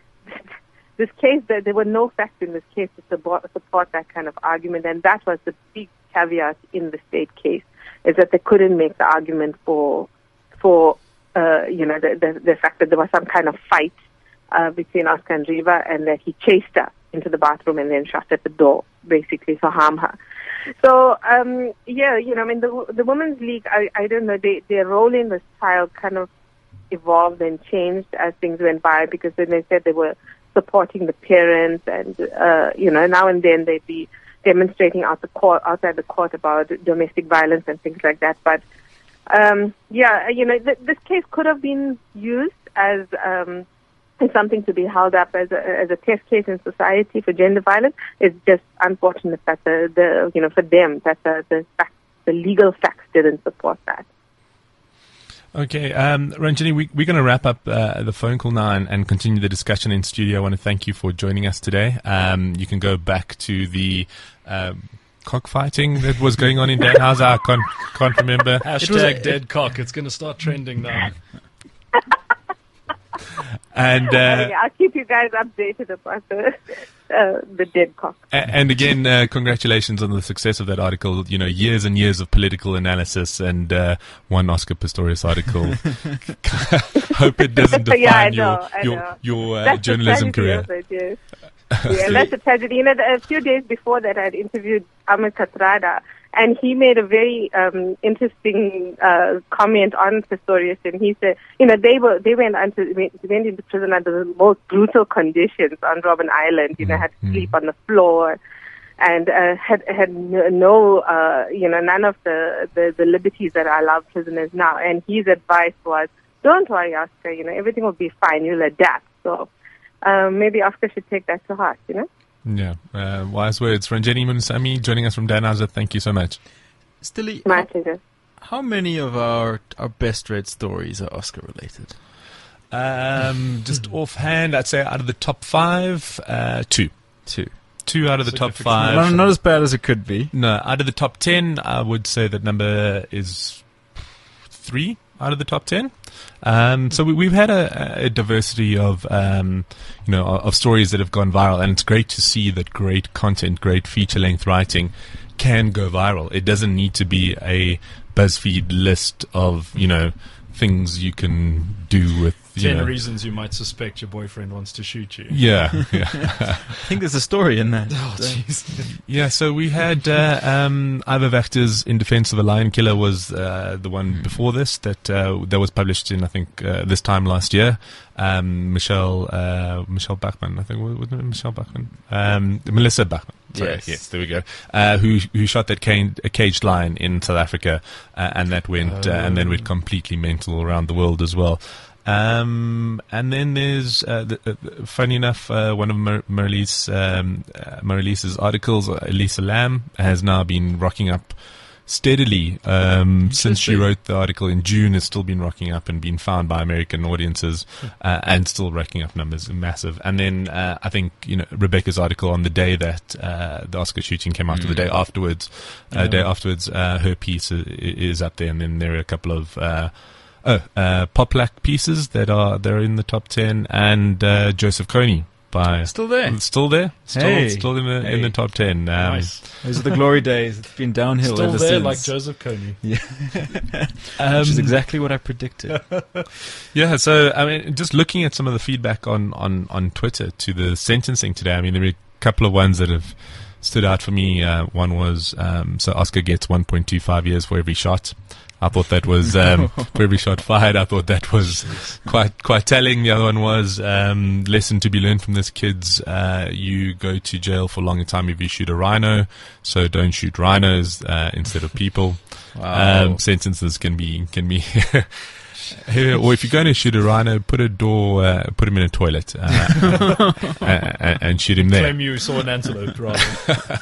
this case, there were no facts in this case to support, support that kind of argument, and that was the big caveat in the state case, is that they couldn't make the argument for, for uh, you know, the, the, the fact that there was some kind of fight uh, between Oscar and Riva, and that he chased her into the bathroom and then shot at the door, basically to harm her. So, um, yeah, you know, I mean, the, the Women's League, I, I don't know, they, their role in this trial kind of evolved and changed as things went by, because then they said they were supporting the parents, and uh, you know, now and then they'd be demonstrating out the court, outside the court about domestic violence and things like that. But um, yeah, you know, th- this case could have been used as um, as something to be held up as a, as a test case in society for gender violence. It's just unfortunate that the, the you know for them that the the, fact, the legal facts didn't support that. Okay, um, Ranjini, we, we're going to wrap up uh, the phone call now and, and continue the discussion in studio. I want to thank you for joining us today. Um, you can go back to the um, cockfighting that was going on in Danhauser. I can't, can't remember. Hashtag dead cock. It's going to start trending now. And uh, okay, I'll keep you guys updated about the uh, the dead cock. And again, uh, congratulations on the success of that article. You know, years and years of political analysis and uh, one Oscar Pistorius article. Hope it doesn't define yeah, I know, your I know. your, your uh, journalism career. It, yes. Yeah, that's a tragedy. You know, a few days before that, I had interviewed Ahmed Kathrada, and he made a very um, interesting uh, comment on Pistorius, and he said, you know, they were they went into went into prison under the most brutal conditions on Robben Island. You know, had to mm-hmm. sleep on the floor, and uh, had had no, uh, you know, none of the, the the liberties that are allowed prisoners now. And his advice was, don't worry, Oscar. You know, everything will be fine. You'll adapt. So. Um, maybe Oscar should take that to heart, you know? Yeah, uh, wise words. Ranjini Munusamy joining us from Danhauser. Thank you so much. Stilly, my how, pleasure. How many of our our best read stories are Oscar related? Um, just offhand, I'd say out of the top five, uh, two. Two. Two out of the top five. Not, not as bad as it could be. No, out of the top ten, I would say that number is three out of the top ten. Um, so we, we've had a, a diversity of, um, you know, of stories that have gone viral, and it's great to see that great content, great feature-length writing can go viral. It doesn't need to be a BuzzFeed list of, you know, things you can do with, you Ten know. reasons you might suspect your boyfriend wants to shoot you. Yeah, yeah. I think there's a story in that. Oh, jeez. Yeah, so we had uh, um, Ivor Vachter's In Defense of a Lion Killer was uh, the one before this that uh, that was published in, I think, uh, this time last year. Um, Michelle uh, Michelle Bachmann, I think, wasn't it Michelle Bachmann? Um, Melissa Bachmann. Sorry, Yes. yes, there we go. Uh, who who shot that cane, a caged lion in South Africa, uh, and that went uh, and then went completely mental around the world as well. Um, and then there's, uh, the, uh, funny enough, uh, one of Mar- Marlies, um, uh, Marlies's articles, uh, Elisa Lam, has now been rocking up steadily um, since she Interesting. wrote the article in June. Has still been rocking up and been found by American audiences, uh, and still racking up numbers, massive. And then uh, I think, you know, Rebecca's article on the day that uh, the Oscar shooting came out, or the day afterwards, uh, Yeah. day afterwards, uh, her piece is, is up there. And then there are a couple of uh, oh, uh, Poplack pieces that are they're in the top ten, and uh, Joseph Kony by Still there. still there, still Hey. still in the in Hey. the top ten. Um, Nice. Those are the glory days. It's been downhill Still ever there, since. like Joseph Kony. um, Which is exactly what I predicted. Yeah, so I mean, just looking at some of the feedback on, on, on Twitter to the sentencing today, I mean, there were a couple of ones that have stood out for me. Uh, one was, um, so Oscar gets one point two five years for every shot. I thought that was, um, for every shot fired, I thought that was quite, quite telling. The other one was, um, lesson to be learned from this, kids. Uh, you go to jail for a longer time if you shoot a rhino, so don't shoot rhinos, uh, instead of people. Wow. Um, sentences can be, can be, or if you're going to shoot a rhino, put a door, uh, put him in a toilet, uh, and, and shoot him there. Claim you saw an antelope, rather.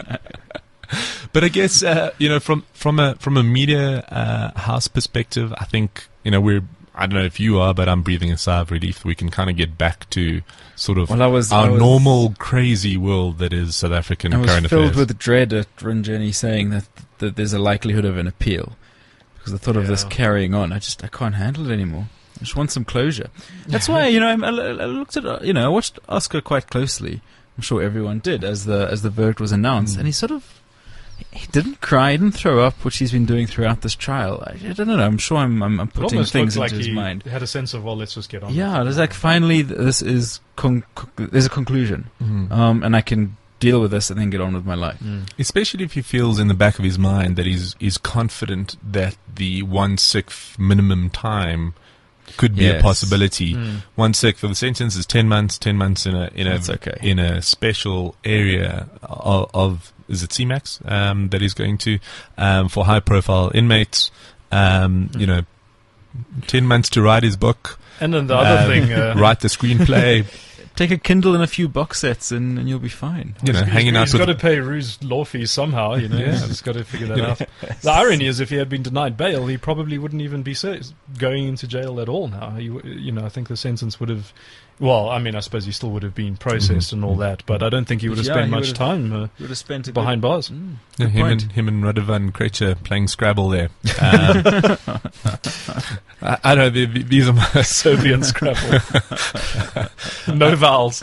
But I guess, uh, you know, from, from a, from a media, uh, house perspective, I think, you know, we're, I don't know if you are, but I'm breathing a sigh of relief. We can kind of get back to sort of Well, I was- our I was- normal crazy world that is South African I was current filled affairs. with dread at Ranjani saying that, that there's a likelihood of an appeal. Because the thought of this Yeah. carrying on, I just I can't handle it anymore. I just want some closure. That's why, you know, I, I looked at, uh, you know, I watched Oscar quite closely. I'm sure everyone did as the as the verdict was announced, Mm. and he sort of he didn't cry, he didn't throw up, which he's been doing throughout this trial. I, I don't know. I'm sure I'm I'm, I'm It putting almost things looked into like his he mind. had a sense of, well, let's just get on. Yeah, with there's it. like finally th- this is con- con- there's a conclusion, Mhm. um, and I can deal with this and then get on with my life. Mm. Especially if he feels in the back of his mind that he's, he's confident that the one-sixth minimum time could be a Yes. possibility. Mm. One sixth of the sentence is ten months. Ten months in a in a That's okay. in a special area of, of is it C MAX um, that he's going to um, for high-profile inmates. Um, You know, ten months to write his book, And then the other um, thing, uh, write the screenplay. Take a Kindle and a few box sets, and, and you'll be fine. You know, he's- hanging out he's with got to pay Rue's law fees somehow, you know. Yeah. He's just got to figure that You know. out. The irony is, if he had been denied bail, he probably wouldn't even be so, going into jail at all now. He, w- you know, I think the sentence would have. Well, I mean, I suppose he still would have been processed and all that, but I don't think he would have Yeah, spent he much would've- time uh, You would have spent a behind good, bars. Mm, Yeah, good him point. and him and Radovan Krejci playing Scrabble there. Um, I, I don't know. the- the- These are my Serbian Scrabble. No vowels.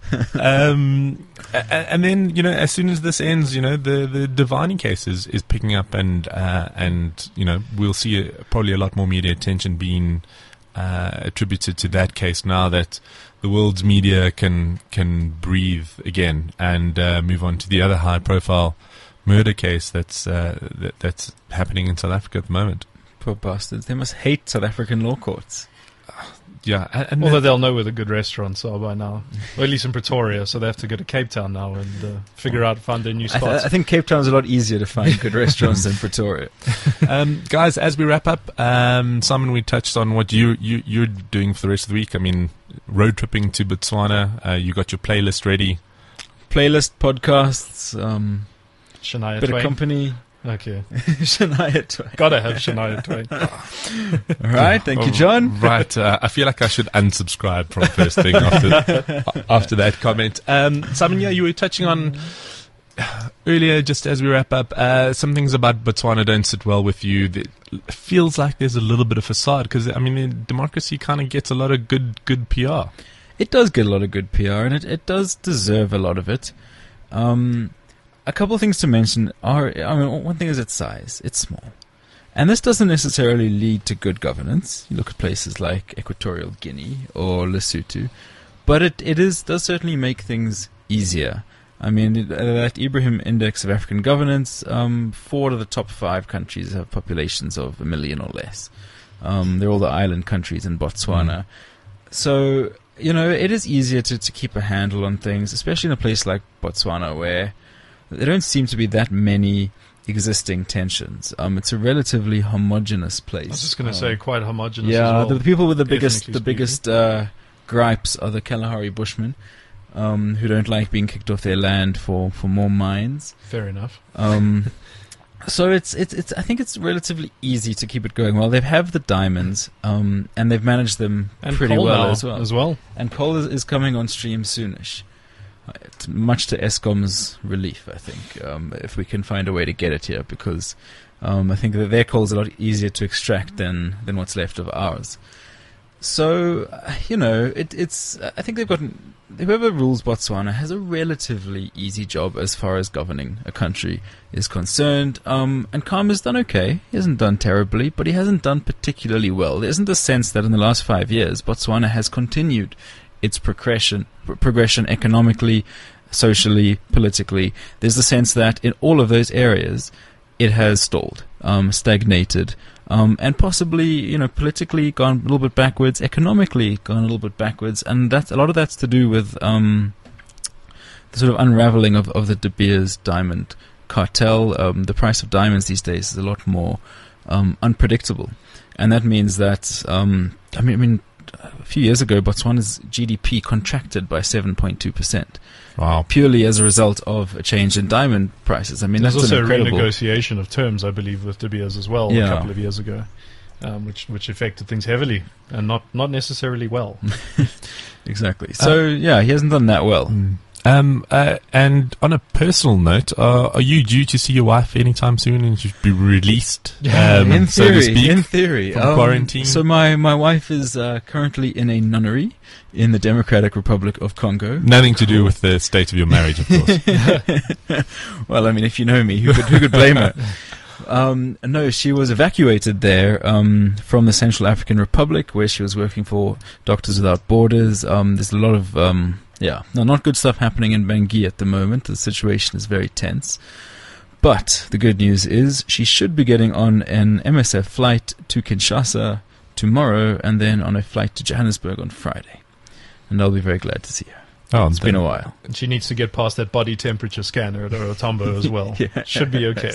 um, a- a- and then, you know, as soon as this ends, you know, the the Divani case is, is picking up, and uh, and you know, we'll see a, probably a lot more media attention being uh, attributed to that case now that the world's media can can breathe again and uh, move on to the other high profile murder case that's uh, that, that's happening in South Africa at the moment. Poor bastards. They must hate South African law courts. Yeah, and, and Although they'll know where the good restaurants are by now. Or at least in Pretoria, so they have to go to Cape Town now and uh, figure out, find their new I, th- spots. I think Cape Town's a lot easier to find good restaurants than Pretoria. um, guys, as we wrap up, um, Simon, we touched on what you, you, you're doing for the rest of the week. I mean, road tripping to Botswana. Uh, you got your playlist ready. Playlist, podcasts, um, Shania bit Twain. of company. Okay. Shania Twain. Gotta have Shania Twain. All right, thank you, John. Right. Uh, I feel like I should unsubscribe from first thing after after that comment. Um, Simon, yeah, you were touching on earlier, just as we wrap up, uh, some things about Botswana don't sit well with you. It feels like there's a little bit of facade because, I mean, democracy kind of gets a lot of good good P R. It does get a lot of good P R, and it, it does deserve a lot of it. Um, a couple of things to mention are, I mean, one thing is its size. It's small. And this doesn't necessarily lead to good governance. You look at places like Equatorial Guinea or Lesotho, but it, it is does certainly make things easier. I mean, it, uh, that Ibrahim Index of African Governance, um, four of the top five countries have populations of a million or less. Um, they're all the island countries in Botswana. Mm. So, you know, it is easier to, to keep a handle on things, especially in a place like Botswana where there don't seem to be that many existing tensions. Um, it's a relatively homogenous place. I was just going to um, say quite homogenous. Yeah, as well, the, the people with the biggest, the speaking. biggest uh, gripes are the Kalahari Bushmen, um, who don't like being kicked off their land for, for more mines. Fair enough. Um, so it's it's it's. I think it's relatively easy to keep it going well. They have the diamonds, um, and they've managed them and pretty coal well now as well. As well, and coal is, is coming on stream soonish. It's much to Eskom's relief, I think, um, if we can find a way to get it here, because um, I think that their coal is a lot easier to extract than, than what's left of ours. So, uh, you know, it, it's. I think they've gotten. Whoever rules Botswana has a relatively easy job as far as governing a country is concerned. Um, and Khama has done okay. He hasn't done terribly, but he hasn't done particularly well. There isn't a sense that in the last five years, Botswana has continued its progression, pr- progression economically, socially, politically. There's the sense that in all of those areas, it has stalled, um, stagnated, um, and possibly, you know, politically gone a little bit backwards, economically gone a little bit backwards, and that's a lot of that's to do with um, the sort of unraveling of, of the De Beers diamond cartel. Um, the price of diamonds these days is a lot more um, unpredictable, and that means that um, I mean, I mean. A few years ago, Botswana's G D P contracted by seven point two percent. Wow. Purely as a result of a change in diamond prices. I mean, There's that's also an incredible... a renegotiation of terms, I believe, with De Beers as well yeah. a couple of years ago, um, which which affected things heavily and not, not necessarily well. Exactly. So, uh, yeah, he hasn't done that well. Mm. Um, uh, and on a personal note, uh, are you due to see your wife anytime soon and should be released, um, in so theory, to speak, in theory, from um, quarantine? So my, my wife is uh, currently in a nunnery in the Democratic Republic of Congo. Nothing to do with the state of your marriage, of course. Well, I mean, if you know me, who could, who could blame her? Um, no, she was evacuated there um, from the Central African Republic, where she was working for Doctors Without Borders. Um, there's a lot of... Um, Yeah, no, not good stuff happening in Bangui at the moment. The situation is very tense. But the good news is she should be getting on an M S F flight to Kinshasa tomorrow and then on a flight to Johannesburg on Friday. And I'll be very glad to see her. Oh, it's been a while. And she needs to get past that body temperature scanner at Oro Tambo as well. Yeah. Should be okay.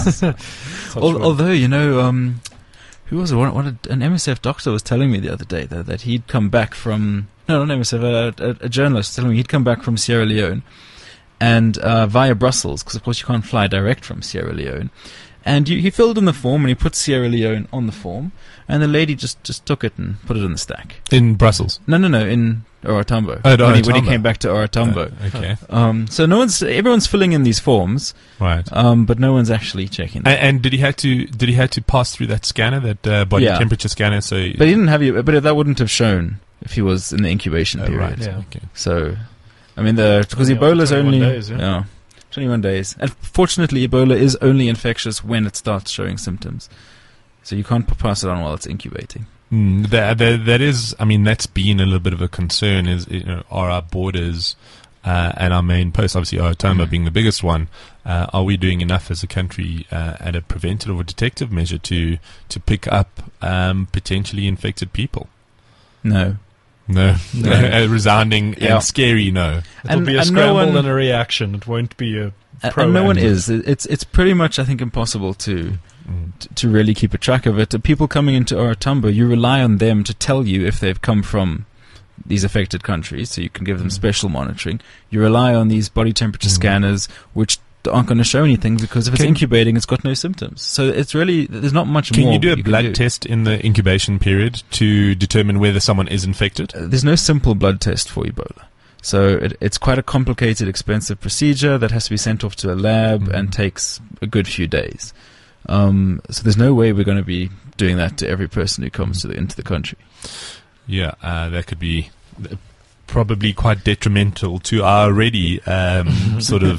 Al- although, you know... Um, Who was it? What, what an M S F doctor was telling me the other day that, that he'd come back from... No, not M S F, a, a, a journalist telling me he'd come back from Sierra Leone and uh, via Brussels, because of course you can't fly direct from Sierra Leone. And you, he filled in the form and he put Sierra Leone on the form, and the lady just, just took it and put it in the stack. In Brussels? No, no, no, in Oro Tambo. Oh, when, he, when he came back to Oro Tambo. Uh, okay. Um, so no one's, everyone's filling in these forms, right? Um, but no one's actually checking them. And, and did he have to? Did he have to pass through that scanner, that uh, body Yeah. temperature scanner? So, But he didn't have you. But that wouldn't have shown if he was in the incubation oh, period. right? Yeah. Okay. So, I mean, the because Only after Ebola's twenty-one only days, yeah. twenty-one days, and fortunately, Ebola is only infectious when it starts showing symptoms. So you can't p- pass it on while it's incubating. Mm, that, that that is, I mean, that's been a little bit of a concern. Is, you know, are our borders uh, and our main posts, obviously Oro Tambo being the biggest one, uh, are we doing enough as a country uh, at a preventative or detective measure to to pick up um, potentially infected people? No. No, No. a resounding Yeah. and scary no. It'll And- be a and no scramble one- and a reaction. It won't be a And, proactive. and no one is. It- It's it's pretty much, I think, impossible to Mm. t- to really keep a track of it. The people coming into Oro Tambo, you rely on them to tell you if they've come from these affected countries, so you can give them Mm. special monitoring. You rely on these body temperature Mm. scanners, which aren't going to show anything because if it's Can- incubating, it's got no symptoms. So it's really, there's not much Can more. you do a can blood do. test in the incubation period to determine whether someone is infected? Uh, There's no simple blood test for Ebola. So it, it's quite a complicated, expensive procedure that has to be sent off to a lab Mhm. and takes a good few days. Um, so there's no way we're going to be doing that to every person who comes to the, into the country. Yeah, uh, that could be uh, probably quite detrimental to our already um, sort of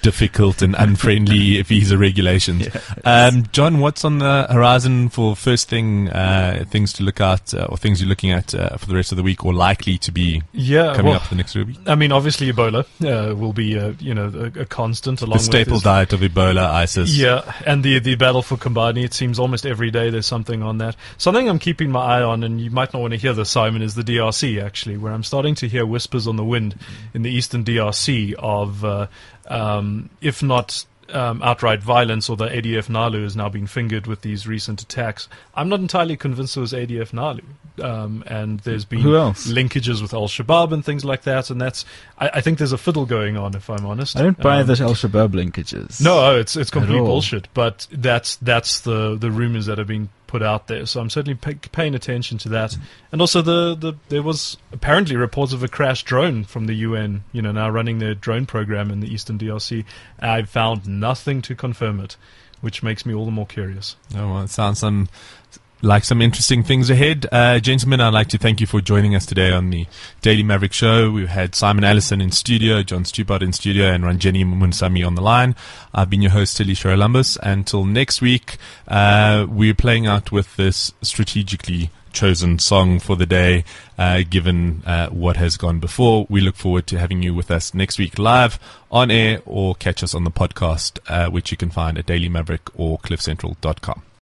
difficult and unfriendly visa regulations. Yeah. Um, John, what's on the horizon for first thing, uh, things to look at, uh, or things you're looking at uh, for the rest of the week, or likely to be Yeah, coming well, up the next week? I mean, obviously Ebola uh, will be, uh, you know, a, a constant along The staple with this. diet of Ebola, ISIS. Yeah, and the the battle for Kambani, it seems almost every day there's something on that. Something I'm keeping my eye on, and you might not want to hear this, Simon, is the D R C, actually, where I'm starting to hear whispers on the wind in the eastern D R C of, uh, um, if not um, outright violence, or the A D F Nalu is now being fingered with these recent attacks. I'm not entirely convinced it was A D F Nalu. Um, and there's been Who else? linkages with Al-Shabaab and things like that, and that's, I, I think there's a fiddle going on, if I'm honest. I don't buy Um, the Al-Shabaab linkages. No, it's it's complete all. bullshit. But that's that's the the rumors that are being put out there. So I'm certainly pay, paying attention to that. And also the, the there was apparently reports of a crashed drone from the U N. You know, now running their drone program in the eastern D R C. I found nothing to confirm it, which makes me all the more curious. Oh, well, it sounds some like some interesting things ahead. Uh, gentlemen, I'd like to thank you for joining us today on the Daily Maverick Show. We've had Simon Allison in studio, John Stupart in studio, and Ranjeni Munsami on the line. I've been your host, Tilly Sherolumbus. Until next week, uh, we're playing out with this strategically chosen song for the day, uh, given uh, what has gone before. We look forward to having you with us next week live on air, or catch us on the podcast, uh, which you can find at Daily Maverick or cliff central dot com.